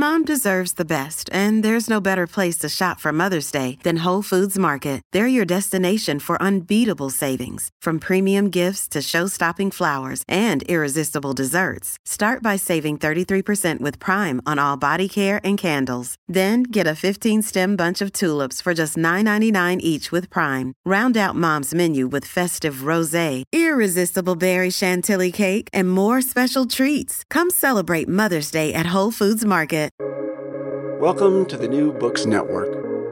Mom deserves the best, and there's no better place to shop for Mother's Day than Whole Foods Market. They're your destination for unbeatable savings, from premium gifts to show-stopping flowers and irresistible desserts. Start by saving 33% with Prime on all body care and candles. Then get a 15-stem bunch of tulips for just $9.99 each with Prime. Round out Mom's menu with festive rosé, irresistible berry chantilly cake, and more special treats. Come celebrate Mother's Day at Whole Foods Market. Welcome to the New Books Network.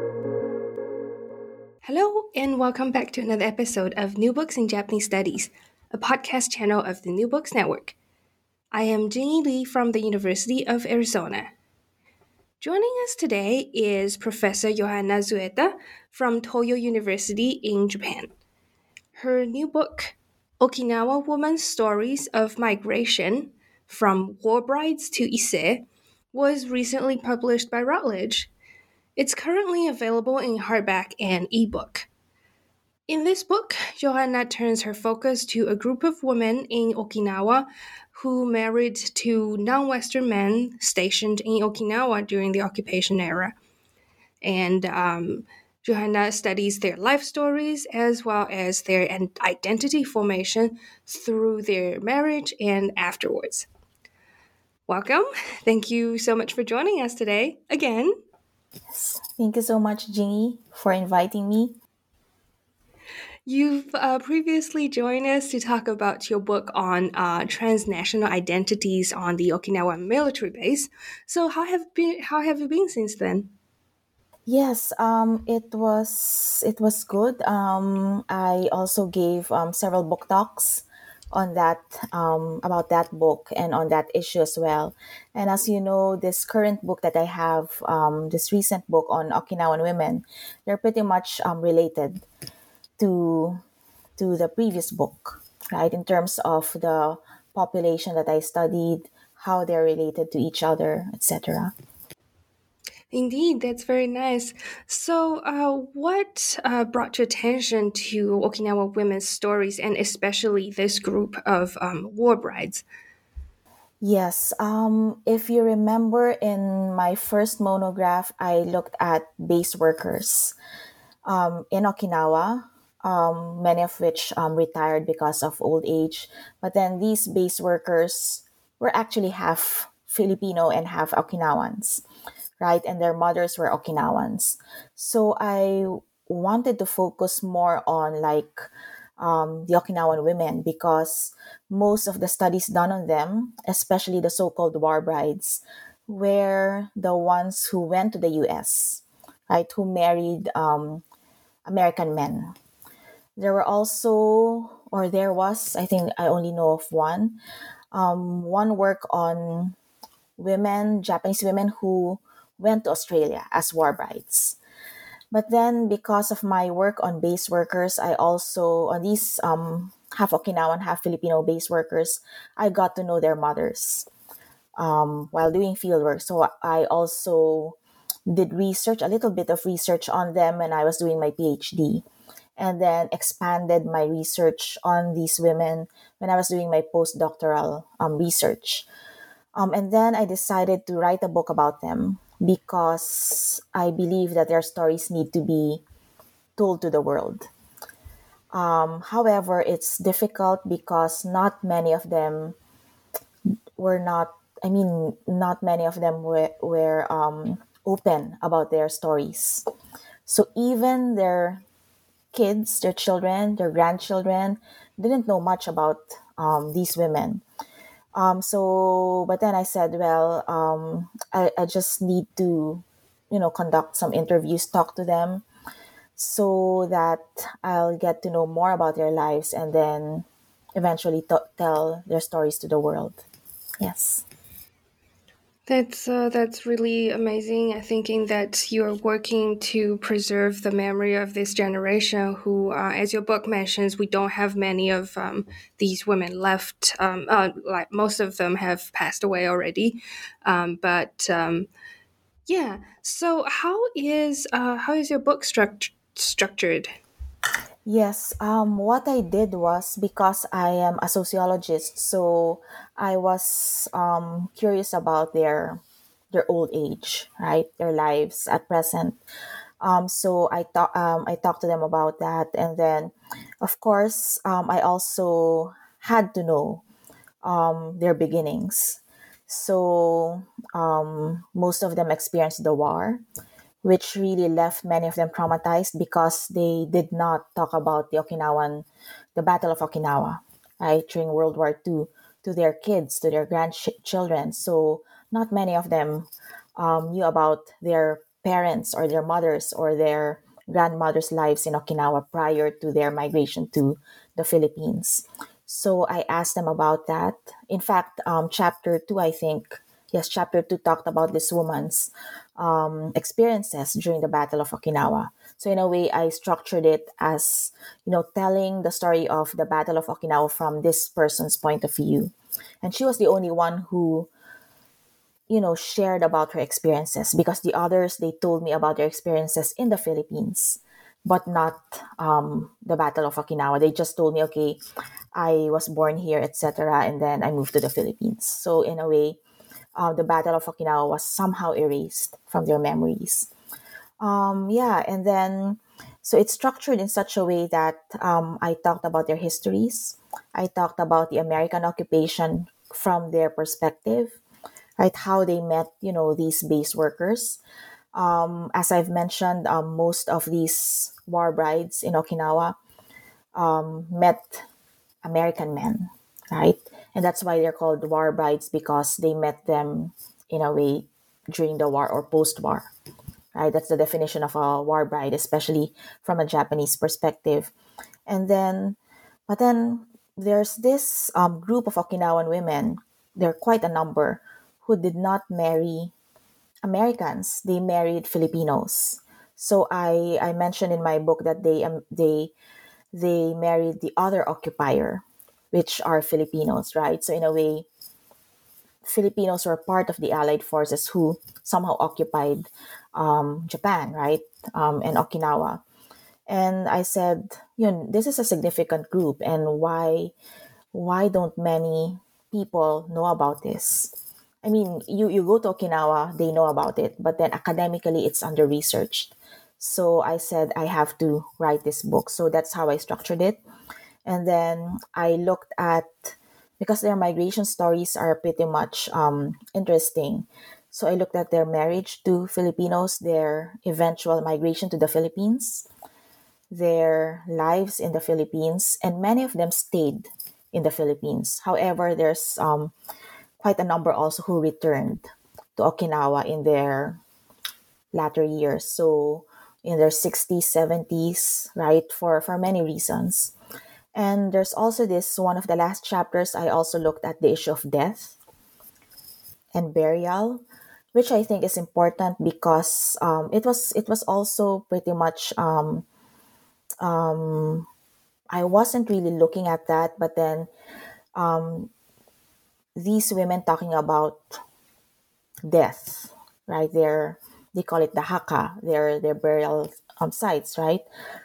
Hello, and welcome back to another episode of New Books in Japanese Studies, a podcast channel of the New Books Network. I am Jinny Lee from the University of Arizona. Joining us today is Professor Johanna Zueta from Toyo University in Japan. Her new book, Okinawa Women's Stories of Migration, From War Brides to Ise, was recently published by Routledge. It's currently available in hardback and ebook. In this book, Johanna turns her focus to a group of women in Okinawa who married to non-Western men stationed in Okinawa during the occupation era. And Johanna studies their life stories as well as their identity formation through their marriage and afterwards. Welcome. Thank you so much for joining us today again. Yes. Thank you so much, Jinny, for inviting me. You've previously joined us to talk about your book on transnational identities on the Okinawa military base. So how have you been since then? Yes, it was good. I also gave several book talks on that about that book and on that issue as well. And as you know, this current book that I have, this recent book on Okinawan women, they're pretty much related to the previous book, right? In terms of the population that I studied, how they're related to each other, etc. Indeed, that's very nice. So, what brought your attention to Okinawa women's stories and especially this group of war brides? Yes, if you remember in my first monograph, I looked at base workers in Okinawa, many of which retired because of old age. But then these base workers were actually half Filipino and half Okinawans, right? And their mothers were Okinawans. So I wanted to focus more on the Okinawan women because most of the studies done on them, especially the so-called war brides, were the ones who went to the U.S., right? Who married American men. There were also, or there was, I think I only know of one work on Japanese women who went to Australia as war brides. But then, because of my work on base workers, I also, on these half Okinawan, half Filipino base workers, I got to know their mothers while doing field work. So I also did research, a little bit of research on them when I was doing my PhD, and then expanded my research on these women when I was doing my postdoctoral research. And then I decided to write a book about them because I believe that their stories need to be told to the world. However, it's difficult because not many of them not many of them were open about their stories. So even their kids, their children, their grandchildren didn't know much about these women. But then I said, well, I just need to, conduct some interviews, talk to them so that I'll get to know more about their lives and then eventually tell their stories to the world. Yes. That's really amazing. Thinking that you're working to preserve the memory of this generation who, as your book mentions, we don't have many of these women left. Like most of them have passed away already. Yeah. So how is your book structured? Yes, what I did was because I am a sociologist, so I was curious about their their old age, right? Their lives at present. So I talked to them about that, and then, of course, I also had to know their beginnings. So most of them experienced the war, which really left many of them traumatized because they did not talk about the Battle of Okinawa, right, during World War II to their kids, to their grandchildren. So not many of them knew about their parents or their mothers or their grandmothers' lives in Okinawa prior to their migration to the Philippines. So I asked them about that. In fact, chapter two, I think, yes, chapter two talked about this woman's experiences during the Battle of Okinawa. So in a way, I structured it as, telling the story of the Battle of Okinawa from this person's point of view. And she was the only one who, shared about her experiences, because the others, they told me about their experiences in the Philippines, but not the Battle of Okinawa. They just told me, okay, I was born here, etc., and then I moved to the Philippines. So in a way, the Battle of Okinawa was somehow erased from their memories. Yeah, and then so it's structured in such a way that I talked about their histories. I talked about the American occupation from their perspective, right? How they met, these base workers. As I've mentioned, most of these war brides in Okinawa met American men, right? And that's why they're called war brides, because they met them in a way during the war or post-war, right? That's the definition of a war bride, especially from a Japanese perspective. And then, but then there's this group of Okinawan women. There are quite a number who did not marry Americans. They married Filipinos. So I mentioned in my book that they married the other occupier, which are Filipinos, right? So in a way, Filipinos were part of the Allied forces who somehow occupied Japan, right? And Okinawa. And I said, this is a significant group, and why don't many people know about this? I mean, you go to Okinawa, they know about it, but then academically it's under researched. So I said I have to write this book. So that's how I structured it. And then I looked at, because their migration stories are pretty much interesting. So I looked at their marriage to Filipinos, their eventual migration to the Philippines, their lives in the Philippines, and many of them stayed in the Philippines. However, there's quite a number also who returned to Okinawa in their latter years. So in their 60s, 70s, right, for many reasons. And there's also this one of the last chapters, I also looked at the issue of death and burial, which I think is important because it was also pretty much I wasn't really looking at that, but then these women talking about death, right? They call it the haka, their burial sites, right?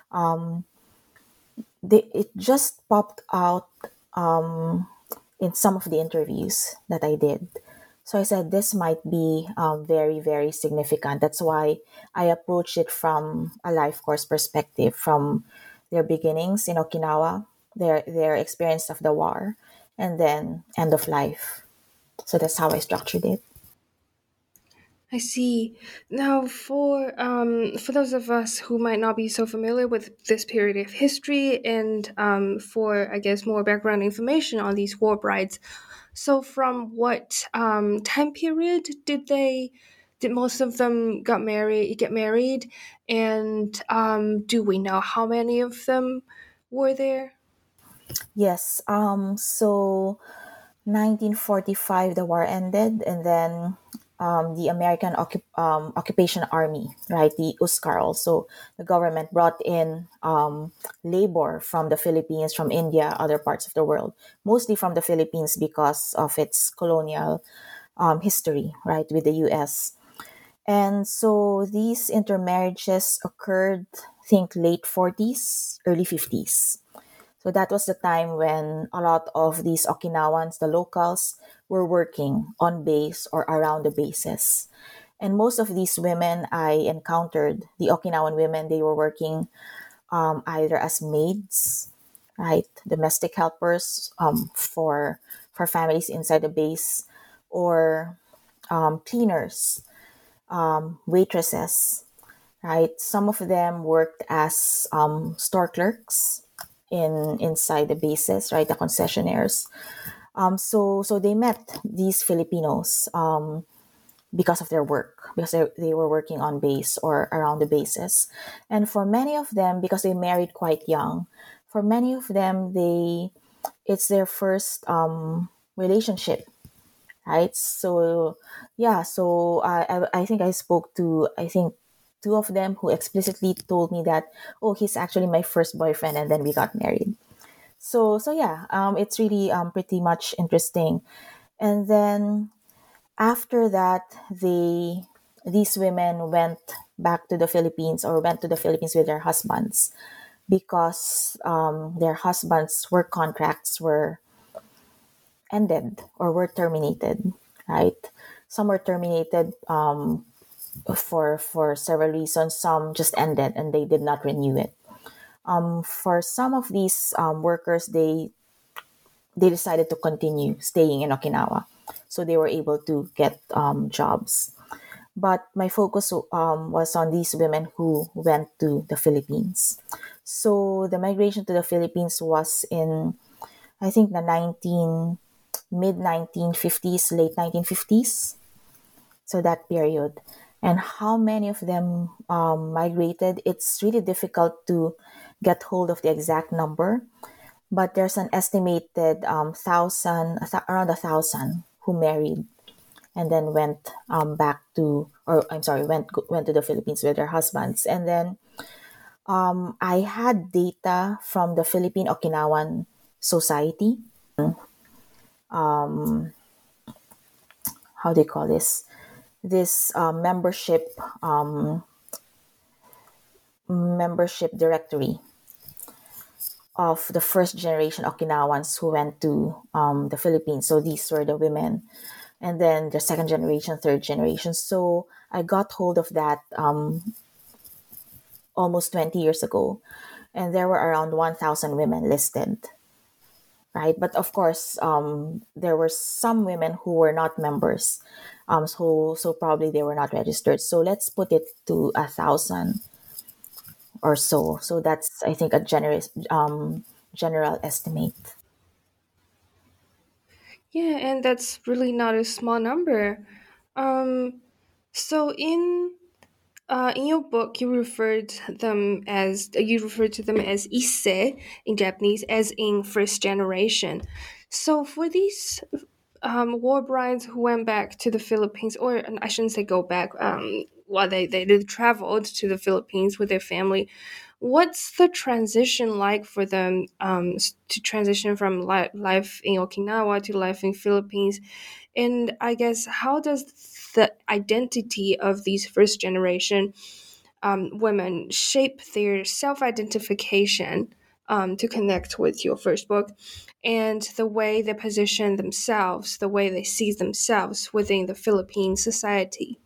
It just popped out in some of the interviews that I did. So I said this might be very, very significant. That's why I approached it from a life course perspective, from their beginnings in Okinawa, their experience of the war, and then end of life. So that's how I structured it. I see. Now, for those of us who might not be so familiar with this period of history, and for I guess more background information on these war brides, so from what time period did most of them get married, and do we know how many of them were there? Yes. So 1945, the war ended, and then the American occupation army, right, the USCAR, also the government brought in labor from the Philippines, from India, other parts of the world, mostly from the Philippines because of its colonial history, right, with the U.S. And so these intermarriages occurred, I think, late 40s, early 50s. So that was the time when a lot of these Okinawans, the locals, were working on base or around the bases. And most of these women I encountered, the Okinawan women, they were working either as maids, right, domestic helpers for families inside the base, or cleaners, waitresses, right? Some of them worked as store clerks inside the bases, right, the concessionaires. So they met these Filipinos because of their work, because they were working on base or around the bases. And for many of them, because they married quite young, for many of them, it's their first relationship, right? So yeah, so I think I spoke to, I think, two of them who explicitly told me that, oh, he's actually my first boyfriend, and then we got married. So yeah, it's really pretty much interesting. And then after that, these women went back to the Philippines, or went to the Philippines with their husbands, because their husbands' work contracts were ended or were terminated, right? Some were terminated for several reasons. Some just ended and they did not renew it. For some of these workers, they decided to continue staying in Okinawa, so they were able to get jobs. But my focus was on these women who went to the Philippines. So the migration to the Philippines was in, I think, the mid 1950s, late 1950s. So that period. And how many of them migrated, it's really difficult to get hold of the exact number. But there's an estimated around 1,000 who married and then went back to, or I'm sorry, went to the Philippines with their husbands. And then I had data from the Philippine Okinawan Society. How do you call this? This membership directory of the first generation Okinawans who went to the Philippines. So these were the women, and then the second generation, third generation. So I got hold of that almost 20 years ago, and there were around 1,000 women listed, right? But of course, there were some women who were not members, so probably they were not registered. So let's put it to 1,000 or so. So that's, I think, a general estimate. Yeah, and that's really not a small number. Um, so in your book, you referred to them as ise in Japanese, as in first generation. So for these war brides who went back to the Philippines, or I shouldn't say go back, well, they traveled to the Philippines with their family. What's the transition like for them to transition from life in Okinawa to life in Philippines? And I guess, how does the identity of these first generation women shape their self identification to connect with your first book, and the way they position themselves, the way they see themselves within the Philippine society?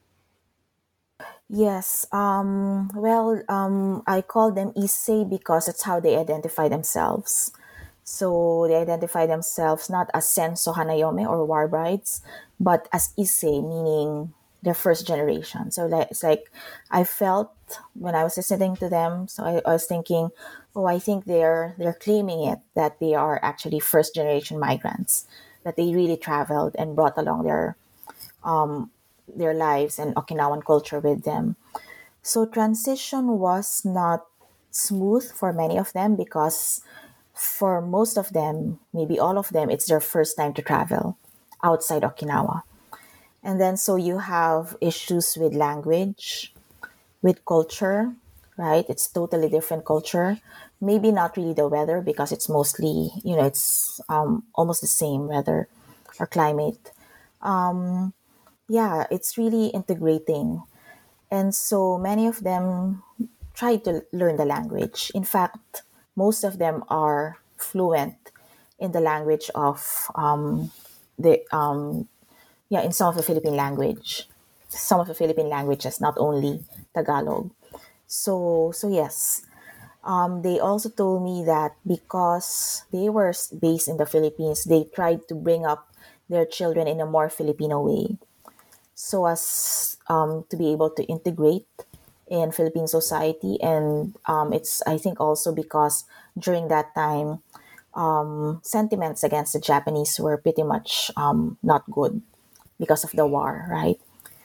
Yes. Well, I call them Issei because it's how they identify themselves. So they identify themselves not as Senso Hanayome or war brides, but as Issei, meaning their first generation. So it's like I felt when I was listening to them. So I was thinking, oh, I think they're claiming it, that they are actually first generation migrants, that they really traveled and brought along their lives and Okinawan culture with them. So transition was not smooth for many of them, because for most of them, maybe all of them, it's their first time to travel outside Okinawa. And then so you have issues with language, with culture, right? It's totally different culture. Maybe not really the weather, because it's mostly, it's almost the same weather or climate. Yeah, it's really integrating. And so many of them try to learn the language. In fact, most of them are fluent in the language of the in some of the Philippine language, some of the Philippine languages, not only Tagalog. So yes, they also told me that because they were based in the Philippines, they tried to bring up their children in a more Filipino way, so as to be able to integrate in Philippine society. And it's, I think, also because during that time, sentiments against the Japanese were pretty much not good because of the war, right?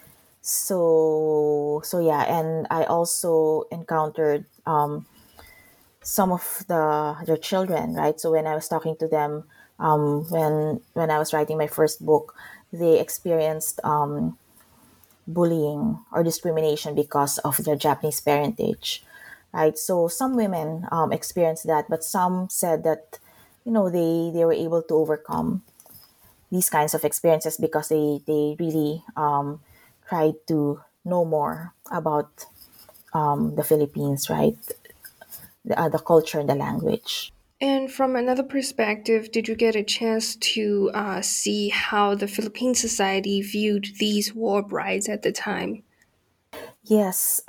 So yeah, and I also encountered some of their children, right? So when I was talking to them, when I was writing my first book, they experienced bullying or discrimination because of their Japanese parentage, right? So some women experienced that, but some said that, they were able to overcome these kinds of experiences because they really tried to know more about the Philippines, right? The culture and the language. And from another perspective, did you get a chance to see how the Philippine society viewed these war brides at the time? Yes,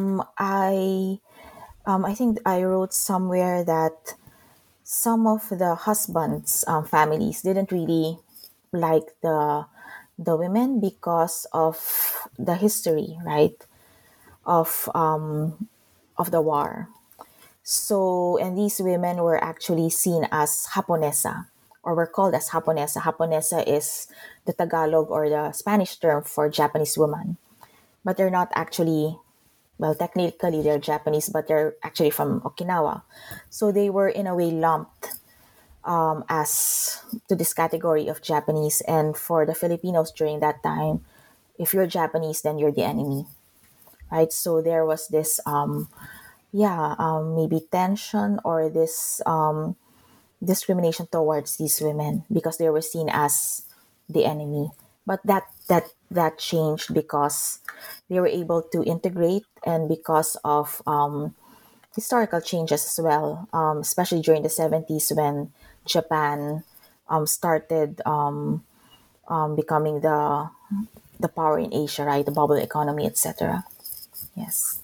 I think I wrote somewhere that some of the husbands' families didn't really like the women because of the history, right, of the war. So, and these women were actually seen as Japonesa, or were called as Japonesa. Japonesa is the Tagalog or the Spanish term for Japanese woman, but they're not actually, well, technically they're Japanese, but they're actually from Okinawa. So they were in a way lumped as to this category of Japanese. And for the Filipinos during that time, if you're Japanese, then you're the enemy, right? So there was this, maybe tension or this discrimination towards these women because they were seen as the enemy. But that changed because they were able to integrate, and because of historical changes as well, especially during the 70s when Japan started becoming the power in Asia, right? The bubble economy, etc. Yes.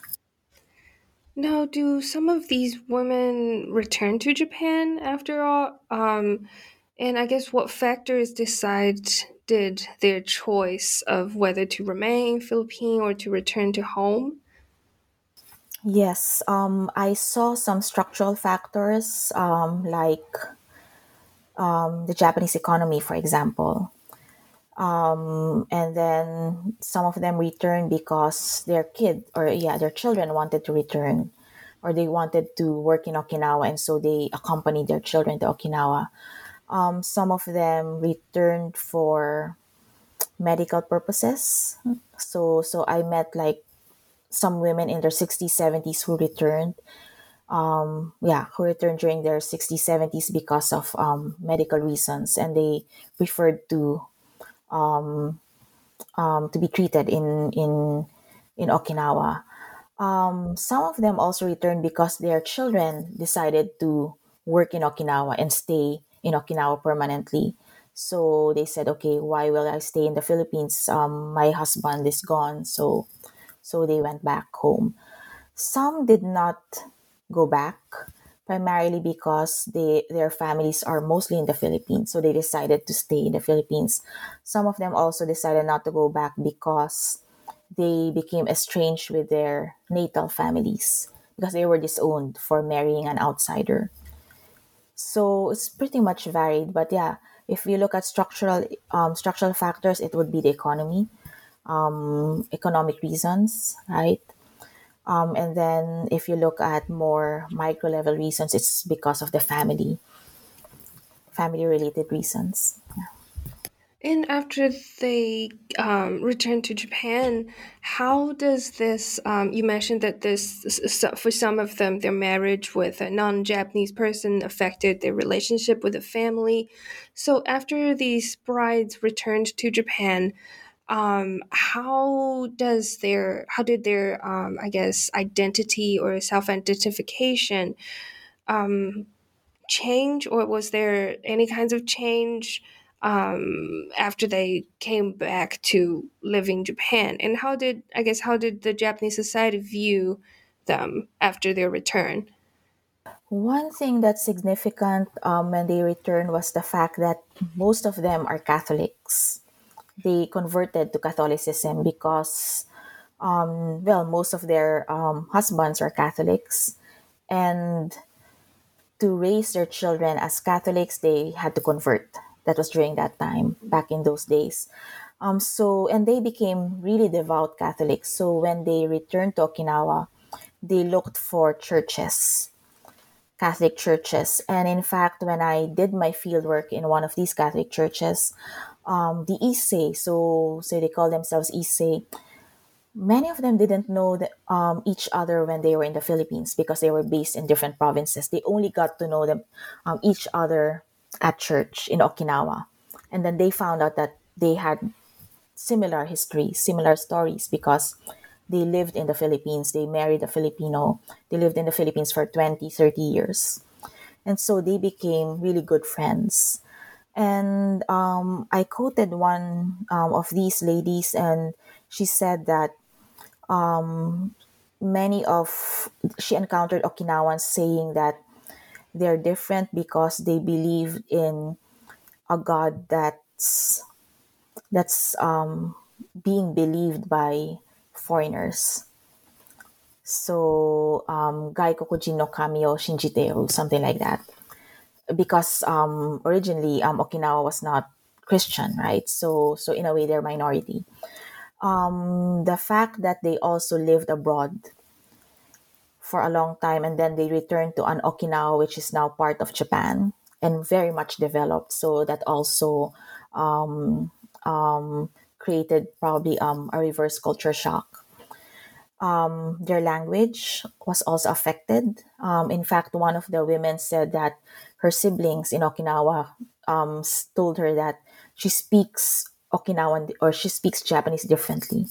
Now, do some of these women return to Japan after all? And I guess what factors decided their choice of whether to remain Philippine or to return to home? Yes, I saw some structural factors, like the Japanese economy, for example. And then some of them returned because their children wanted to return, or they wanted to work in Okinawa, and so they accompanied their children to Okinawa. Some of them returned for medical purposes. So I met like some women in their 60s, 70s who returned. Who returned during their 60s, 70s because of medical reasons, and they preferred to be treated in Okinawa. Some of them also returned because their children decided to work in Okinawa and stay in Okinawa permanently. So they said, okay, why will I stay in the Philippines? My husband is gone, so they went back home. Some did not go back, primarily because their families are mostly in the Philippines, so they decided to stay in the Philippines. Some of them also decided not to go back because they became estranged with their natal families because they were disowned for marrying an outsider. So it's pretty much varied, but yeah, if you look at structural factors, it would be the economy, economic reasons, right? And then if you look at more micro level reasons, it's because of the family related reasons. And after they returned to Japan, how does this? You mentioned that for some of them, their marriage with a non-Japanese person affected their relationship with the family. So after these brides returned to Japan, how did their I guess identity or self-identification change, or was there any kinds of change after they came back to live in Japan? And how did the Japanese society view them after their return? One thing that's significant when they returned was the fact that most of them are Catholics. They converted to Catholicism because, well, most of their husbands are Catholics. And to raise their children as Catholics, they had to convert. That was during that time, back in those days. And they became really devout Catholics. So when they returned to Okinawa, they looked for churches, Catholic churches. And in fact, when I did my fieldwork in one of these Catholic churches, the Issei, so they call themselves Issei, many of them didn't know each other when they were in the Philippines because they were based in different provinces. They only got to know each other at church in Okinawa. And then they found out that they had similar history, similar stories because they lived in the Philippines. They married a Filipino. They lived in the Philippines for 20, 30 years. And so they became really good friends. And I quoted one of these ladies, and she said that she encountered Okinawans saying that they're different because they believe in a God that's being believed by foreigners. So, Gaikokujin no Kami o Shinjiteru, something like that. Because originally Okinawa was not Christian, right? So in a way, they're minority. The fact that they also lived abroad for a long time and then they returned to an Okinawa, which is now part of Japan and very much developed. So that also created probably a reverse culture shock. Their language was also affected. In fact, one of the women said that her siblings in Okinawa told her that she speaks Okinawan or she speaks Japanese differently.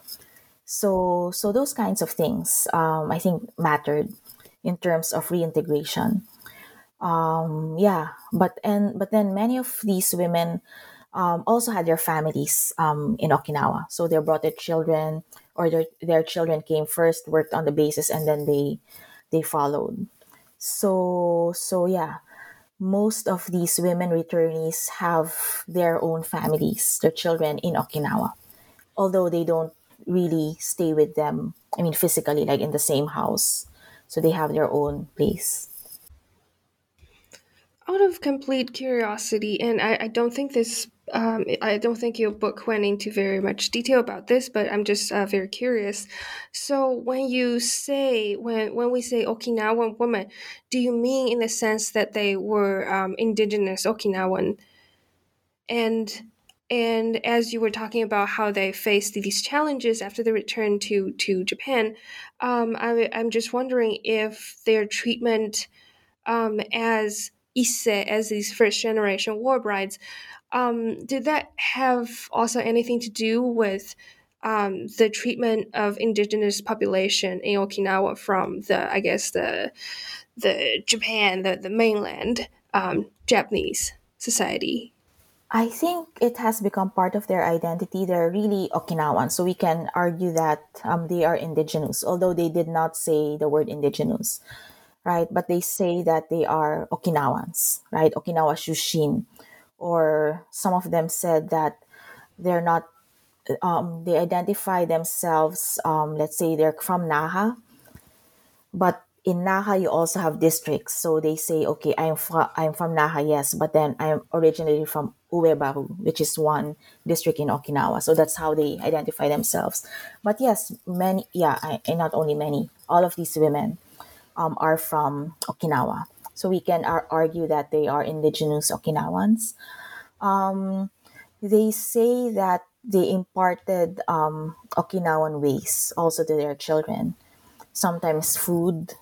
So those kinds of things I think mattered in terms of reintegration. Yeah, but then many of these women also had their families in Okinawa. So they brought their children, or their children came first, worked on the bases, and then they followed. So yeah, most of these women returnees have their own families, their children in Okinawa, although they don't really stay with them. I mean, physically, like in the same house. So they have their own place. Out of complete curiosity, and I don't think your book went into very much detail about this, but I'm just very curious. So when we say Okinawan woman, do you mean in the sense that they were indigenous Okinawan? And as you were talking about how they faced these challenges after the return to Japan, I'm just wondering if their treatment as Isse, as these first generation war brides, did that have also anything to do with the treatment of indigenous population in Okinawa from the Japan, the mainland Japanese society? I think it has become part of their identity. They're really Okinawan, so we can argue that they are indigenous, although they did not say the word indigenous, right? But they say that they are Okinawans, right? Okinawa Shushin. Or some of them said that they're not, they identify themselves, let's say they're from Naha, but in Naha you also have districts. So they say, okay, I'm from Naha, yes, but then I'm originally from Uebaru, which is one district in Okinawa. So that's how they identify themselves. But yes, many, yeah, and not only many, all of these women are from Okinawa. So we can argue that they are indigenous Okinawans. They say that they imparted Okinawan ways also to their children. Sometimes food,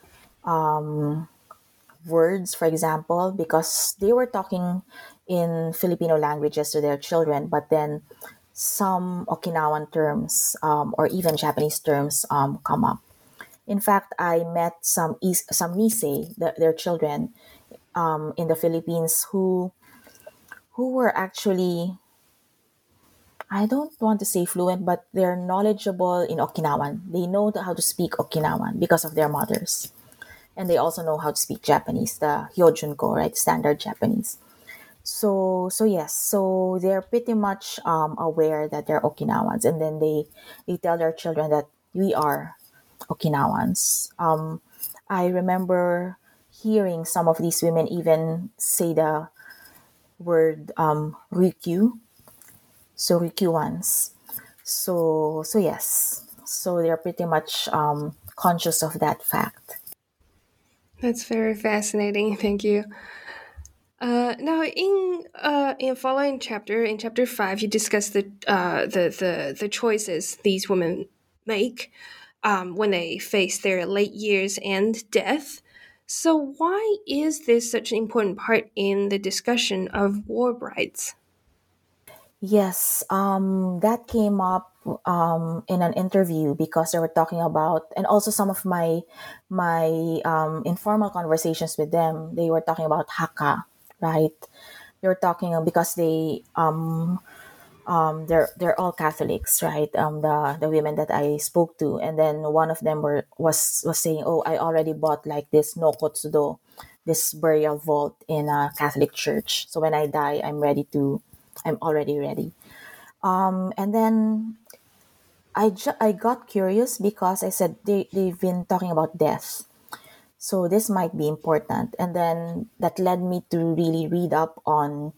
words, for example, because they were talking in Filipino languages to their children, but then some Okinawan terms or even Japanese terms come up. In fact, I met some Nisei, their children, in the Philippines who were actually, I don't want to say fluent, but they're knowledgeable in Okinawan. They know how to speak Okinawan because of their mothers. And they also know how to speak Japanese, the Hyojunko, right? Standard Japanese. So yes, so they're pretty much aware that they're Okinawans, and then they tell their children that we are Okinawans. I remember hearing some of these women even say the word Rikyu, so Rikyuans. So yes, so they're pretty much conscious of that fact. That's very fascinating. Thank you. Now, in following chapter, in chapter 5, you discuss the choices these women make when they face their late years and death. So, why is this such an important part in the discussion of war brides? Yes, that came up in an interview because they were talking about, and also some of my informal conversations with them. They were talking about Haka, right? They were talking because they're all Catholics, right? The women that I spoke to, and then one of them was saying, "Oh, I already bought like this nokotsudo, this burial vault in a Catholic church. So when I die, I'm already ready." And then I got curious because I said they've been talking about death. So this might be important. And then that led me to really read up on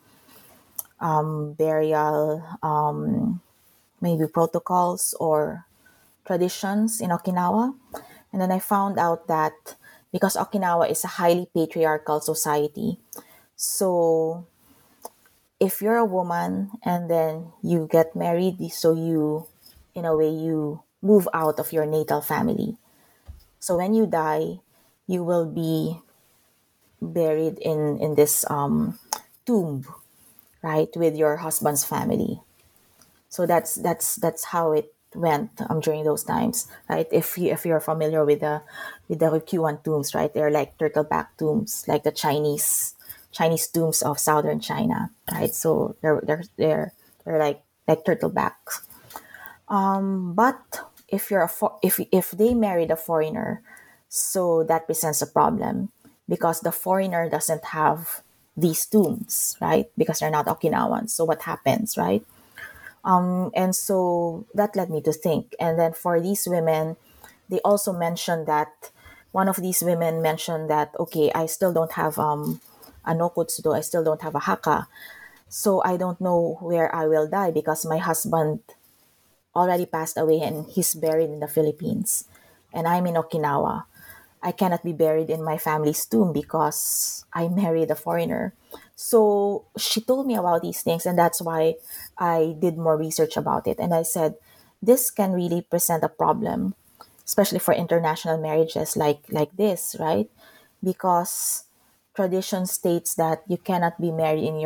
burial, maybe protocols or traditions in Okinawa. And then I found out that because Okinawa is a highly patriarchal society, so if you're a woman and then you get married, so you, in a way, you move out of your natal family. So when you die, you will be buried in this tomb, right, with your husband's family. So that's how it went during those times, right? If you're familiar with the Ryukyuan tombs, right? They're like turtleback tombs, like the Chinese tombs of southern China, right? So they're like turtlebacks. But if they married a foreigner, so that presents a problem because the foreigner doesn't have these tombs, right? Because they're not Okinawans. So what happens, right? And so that led me to think. And then for these women, they also mentioned that one of these women mentioned that, okay, I still don't have a nokutsudo, I still don't have a haka. So I don't know where I will die because my husband already passed away and he's buried in the Philippines. And I'm in Okinawa. I cannot be buried in my family's tomb because I married a foreigner. So she told me about these things, and that's why I did more research about it. And I said, this can really present a problem, especially for international marriages like this, right? Because tradition states that you cannot be married in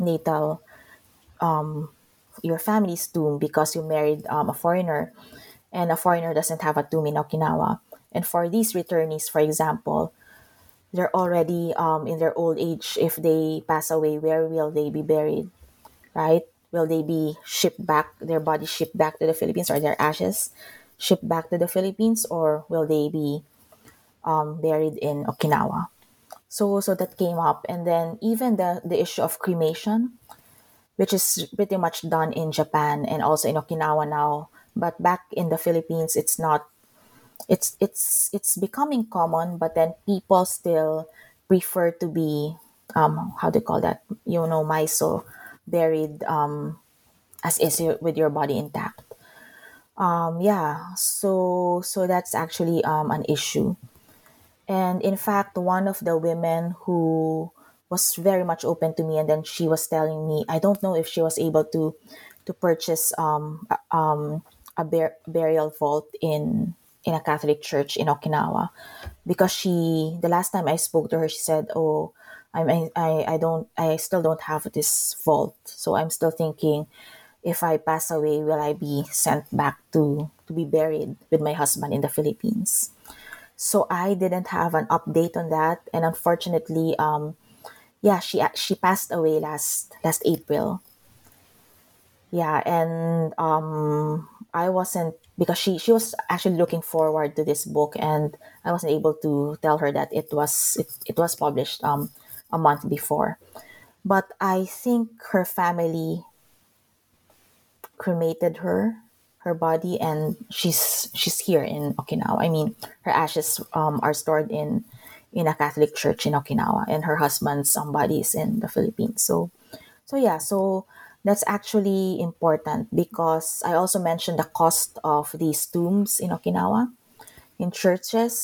your family's tomb because you married a foreigner, and a foreigner doesn't have a tomb in Okinawa. And for these returnees, for example, they're already in their old age. If they pass away, where will they be buried, right? Will they be shipped back, their body shipped back to the Philippines, or their ashes shipped back to the Philippines, or will they be buried in Okinawa? So that came up. And then even the issue of cremation, which is pretty much done in Japan and also in Okinawa now. But back in the Philippines, it's not. It's becoming common, but then people still prefer to be how do you call that? Maiso, buried as is with your body intact. Yeah. So that's actually an issue. And in fact, one of the women who was very much open to me, and then she was telling me, I don't know if she was able to purchase a burial vault in a Catholic church in Okinawa, because the last time I spoke to her, she said, "Oh, I still don't have this vault, so I'm still thinking." If I pass away, will I be sent back to be buried with my husband in the Philippines? So I didn't have an update on that, and unfortunately, Yeah, she passed away last April. Yeah, and I wasn't, because she was actually looking forward to this book, and I wasn't able to tell her that it was published a month before. But I think her family cremated her body, and she's here in Okinawa. I mean, her ashes are stored in a Catholic church in Okinawa, and her husband's body is in the Philippines. So that's actually important, because I also mentioned the cost of these tombs in Okinawa in churches.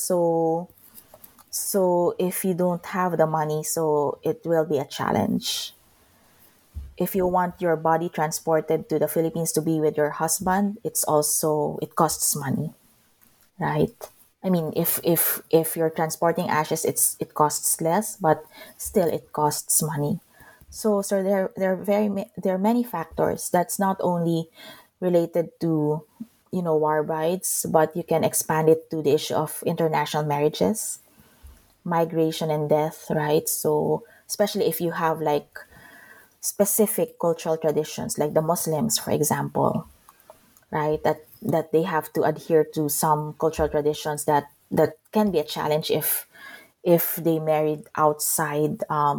So if you don't have the money, so it will be a challenge. If you want your body transported to the Philippines to be with your husband, it costs money, right? I mean, if you're transporting ashes, it costs less, but still it costs money. So there are many factors that's not only related to war brides, but you can expand it to the issue of international marriages, migration and death, right? So especially if you have like specific cultural traditions, like the Muslims, for example, right? That they have to adhere to some cultural traditions that can be a challenge if they married outside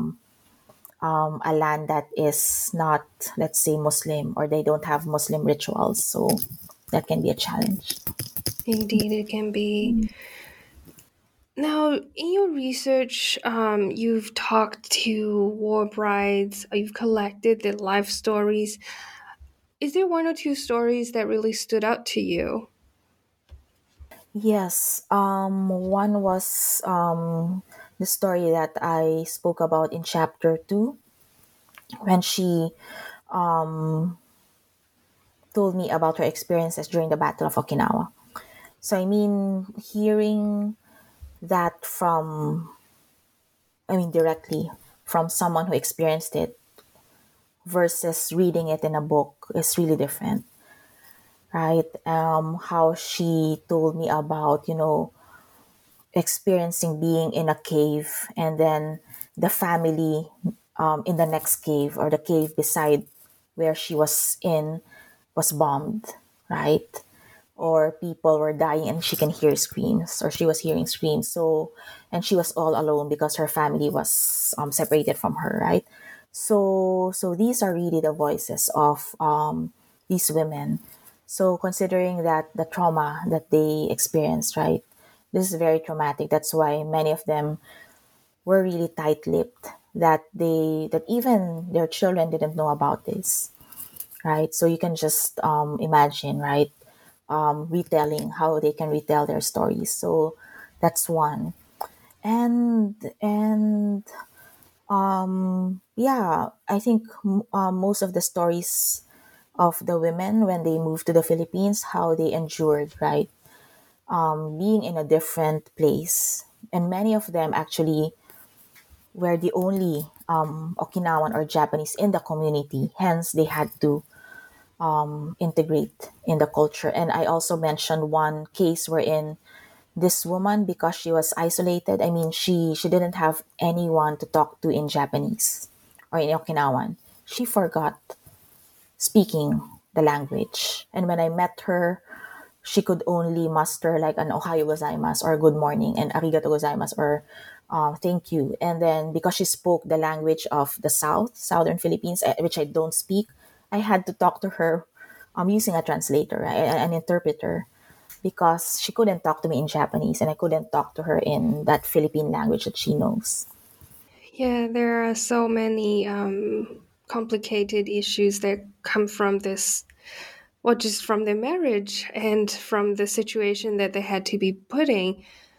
a land that is not, let's say, Muslim, or they don't have Muslim rituals. So that can be a challenge. Indeed, it can be. Now, in your research, you've talked to war brides, you've collected their life stories. Is there one or two stories that really stood out to you? Yes, one was the story that I spoke about in chapter 2, when she told me about her experiences during the Battle of Okinawa. So, I mean, hearing that directly from someone who experienced it versus reading it in a book is really different, right? How she told me about, experiencing being in a cave, and then the family in the next cave, or the cave beside where she was in, was bombed, right? Or people were dying and she can hear screams, or she was hearing screams. So, and she was all alone because her family was separated from her, right? So these are really the voices of these women. So considering that the trauma that they experienced, right? This is very traumatic. That's why many of them were really tight-lipped, that even their children didn't know about this, right? So you can just imagine, right? Retelling, how they can retell their stories. So that's one. And yeah, I think most of the stories of the women when they moved to the Philippines, how they endured, right? Being in a different place. And many of them actually were the only Okinawan or Japanese in the community. Hence, they had to integrate in the culture. And I also mentioned one case wherein this woman, because she was isolated, I mean, she didn't have anyone to talk to in Japanese or in Okinawan. She forgot speaking the language. And when I met her, she could only muster like an Ohayo gozaimasu, or good morning, and arigato gozaimasu, or thank you. And then because she spoke the language of the southern Philippines, which I don't speak, I had to talk to her using a translator, right, an interpreter, because she couldn't talk to me in Japanese, and I couldn't talk to her in that Philippine language that she knows. Yeah, there are so many complicated issues that come from this, well, just from their marriage and from the situation that they had to be put in.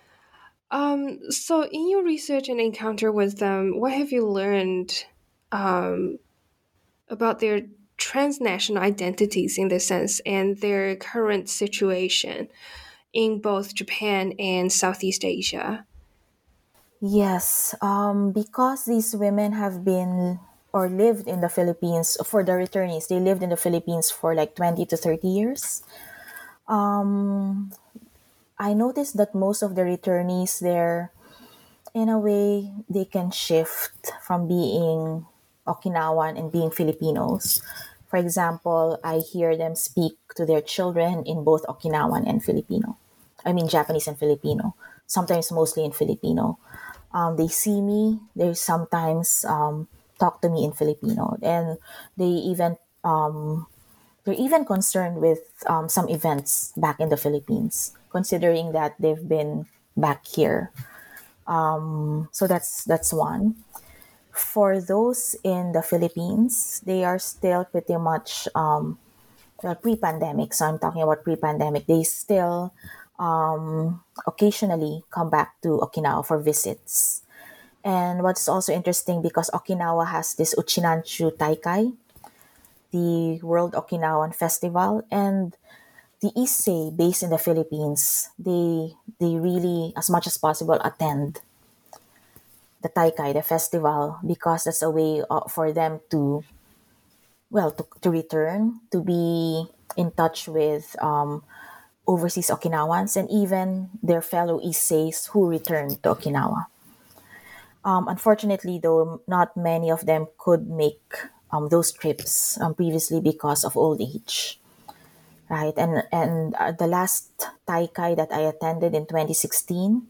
So in your research and encounter with them, what have you learned um, about their transnational identities in this sense and their current situation in both Japan and Southeast Asia? Yes, because these women have been or lived in the Philippines, for the returnees, they lived in the Philippines for like 20 to 30 years. I noticed that most of the returnees there in a way, they can shift from being Okinawan and being Filipinos. For example, I hear them speak to their children in both Okinawan and Filipino. I mean, Japanese and Filipino. Sometimes mostly in Filipino. They see me. They sometimes talk to me in Filipino, and they even they're even concerned with some events back in the Philippines, considering that they've been back here. So that's one. For those in the Philippines, they are still pretty much well, pre-pandemic. So I'm talking about pre-pandemic. They still occasionally come back to Okinawa for visits. And what's also interesting, because Okinawa has this Uchinanchu Taikai, the World Okinawan Festival, and the Issei based in the Philippines, they really, as much as possible, attend the Taikai, the festival, because that's a way for them to, well, to return, to be in touch with overseas Okinawans and even their fellow Isseis who returned to Okinawa. Unfortunately, though, not many of them could make those trips previously because of old age, right? And the last Taikai that I attended in 2016,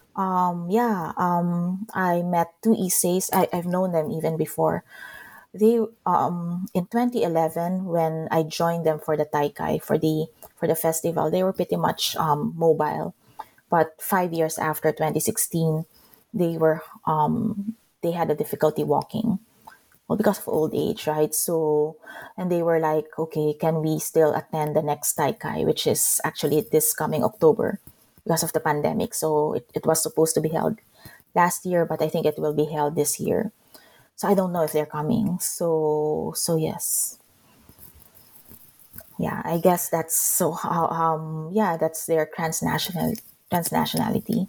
I met two Isseis. I've known them even before. They in 2011, when I joined them for the Taikai, for the festival, they were pretty much mobile. But 5 years after 2016, they were they had a difficulty walking, well, because of old age, right? So, and they were like, okay, can we still attend the next Taikai, which is actually this coming October, because of the pandemic. So it was supposed to be held last year, but I think it will be held this year. So I don't know if they're coming. So yes, yeah. I guess that's so. Yeah, that's their transnationality.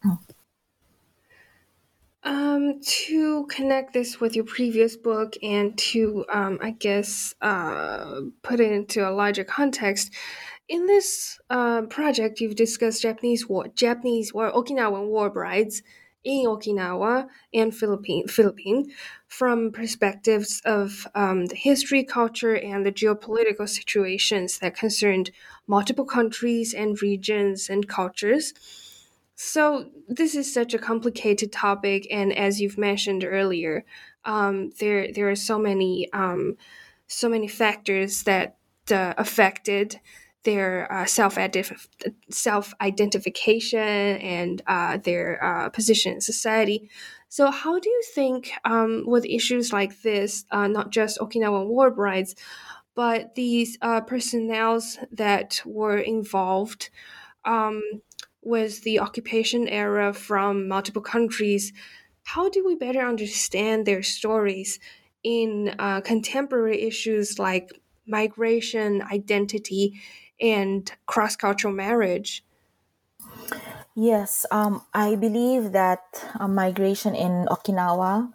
To connect this with your previous book and to, I guess, put it into a larger context, in this project, you've discussed Japanese or Okinawan war brides in Okinawa and Philippine, from perspectives of the history, culture, and the geopolitical situations that concerned multiple countries and regions and cultures. So this is such a complicated topic, and as you've mentioned earlier, there are so many factors that affected their self identification and their position in society. So, how do you think, with issues like this, not just Okinawan war brides, but these personnels that were involved um, with the occupation era from multiple countries, how do we better understand their stories in contemporary issues like migration, identity, and cross cultural marriage? Yes, I believe that migration in Okinawa,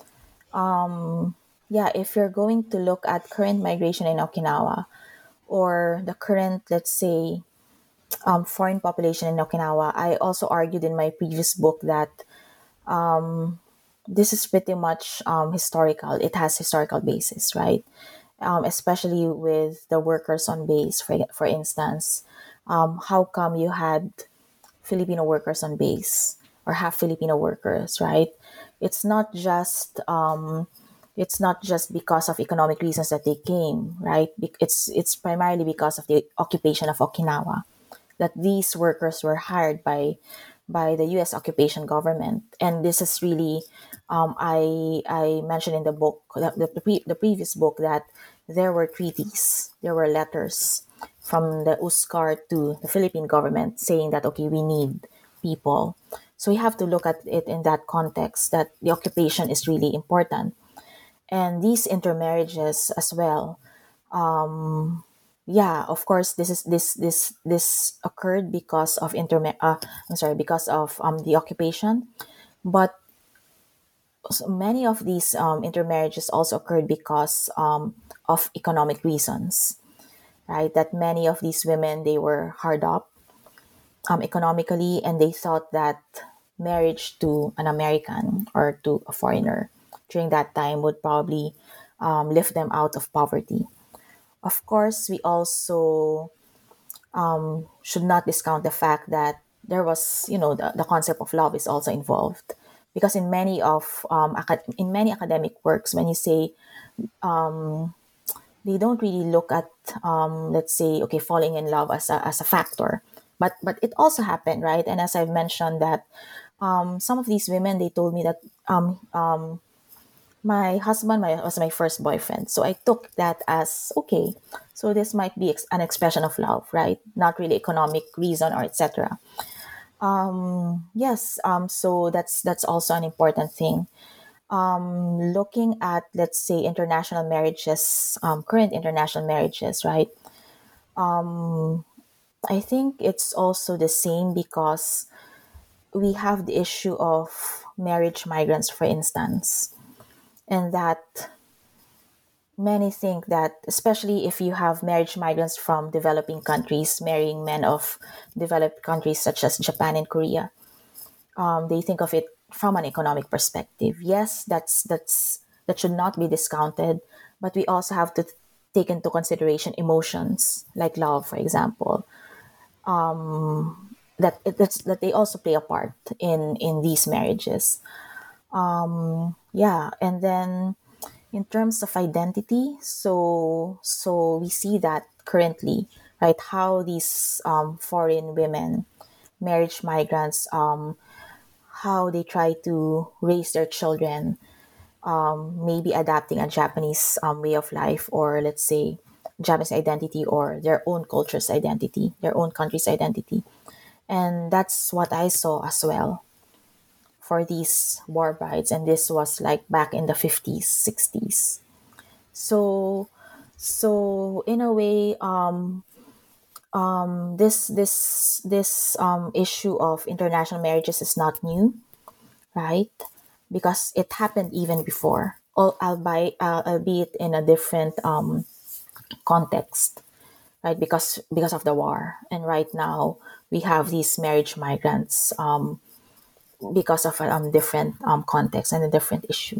yeah, if you're going to look at current migration in Okinawa or the current, let's say, foreign population in Okinawa, I also argued in my previous book that this is pretty much historical. It has historical basis, right? Especially with the workers on base, for instance. How come you had Filipino workers on base or half Filipino workers, right? It's not just it's not just because of economic reasons that they came, right? It's primarily because of the occupation of Okinawa that these workers were hired by the U.S. occupation government, and this is really I mentioned in the book the previous book that there were treaties, there were letters from the USCAR to the Philippine government saying that okay, we need people. So we have to look at it in that context that the occupation is really important, and these intermarriages as well. Yeah, of course, this occurred because of I'm sorry, because of the occupation, but many of these intermarriages also occurred because of economic reasons, right? That many of these women, they were hard up economically, and they thought that marriage to an American or to a foreigner during that time would probably lift them out of poverty. Of course, we also should not discount the fact that there was, the concept of love is also involved. Because in many academic works, when you say they don't really look at, let's say, okay, falling in love as a factor, but it also happened, right? And as I've mentioned that some of these women, they told me that my husband was my first boyfriend. So I took that as okay. So this might be an expression of love, right? Not really economic reason or etc. Yes. So that's also an important thing. Looking at, let's say, international marriages, current international marriages, right? I think it's also the same because we have the issue of marriage migrants, for instance, and that many think that, especially if you have marriage migrants from developing countries marrying men of developed countries such as Japan and Korea, they think of it from an economic perspective. Yes, that should not be discounted, but we also have to take into consideration emotions like love, for example, that they also play a part in these marriages. Yeah, and then in terms of identity, so we see that currently, right? How these foreign women, marriage migrants, how they try to raise their children, maybe adapting a Japanese way of life, or let's say Japanese identity or their own culture's identity, their own country's identity. And that's what I saw as well for these war brides. And this was like back in the 50s, 60s. So, so in a way, this issue of international marriages is not new, right? Because it happened even before, albeit in a different context, right? Because of the war, and right now we have these marriage migrants because of a different context and a different issue.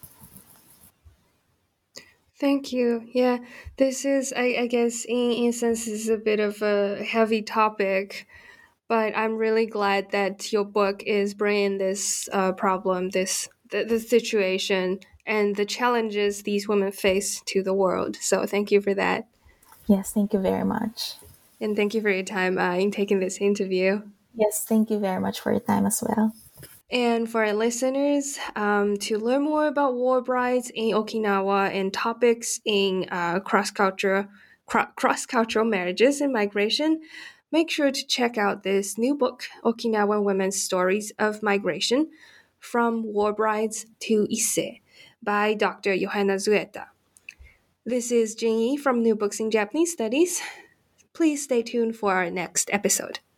Thank you. Yeah, this is, I guess, in instance, is a bit of a heavy topic, but I'm really glad that your book is bringing this problem, the situation, and the challenges these women face to the world. So thank you for that, Yes, thank you very much. and thank you for your time in taking this interview. Yes, thank you very much for your time as well. And for our listeners, to learn more about war brides in Okinawa and topics in cross cultural marriages and migration, make sure to check out this new book, Okinawan Women's Stories of Migration From War Brides to Issei by Dr. Johanna Zueta. This is Jing Yi from New Books in Japanese Studies. Please stay tuned for our next episode.